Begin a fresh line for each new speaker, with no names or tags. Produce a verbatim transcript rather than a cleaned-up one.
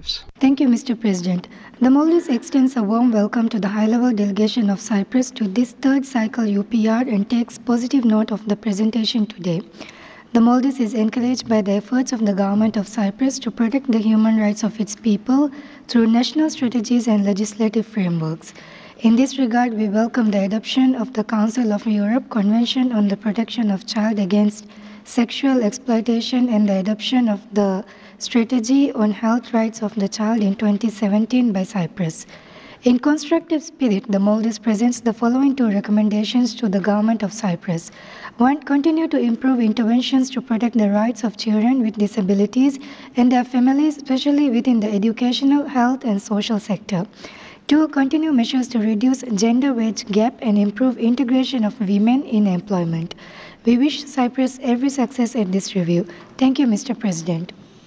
Maldives.
Thank you, Mister President. The Maldives extends a warm welcome to the high-level delegation of Cyprus to this third cycle U P R and takes positive note of the presentation today. The Maldives is encouraged by the efforts of the government of Cyprus to protect the human rights of its people through national strategies and legislative frameworks. In this regard, we welcome the adoption of the Council of Europe Convention on the Protection of Child Against Sexual Exploitation and the adoption of the Strategy on Health Rights of the Child in twenty seventeen by Cyprus. In constructive spirit, the Maldives presents the following two recommendations to the government of Cyprus. One, continue to improve interventions to protect the rights of children with disabilities and their families, especially within the educational, health, and social sector. Two, continue measures to reduce gender wage gap and improve integration of women in employment. We wish Cyprus every success at this review. Thank you, Mister President.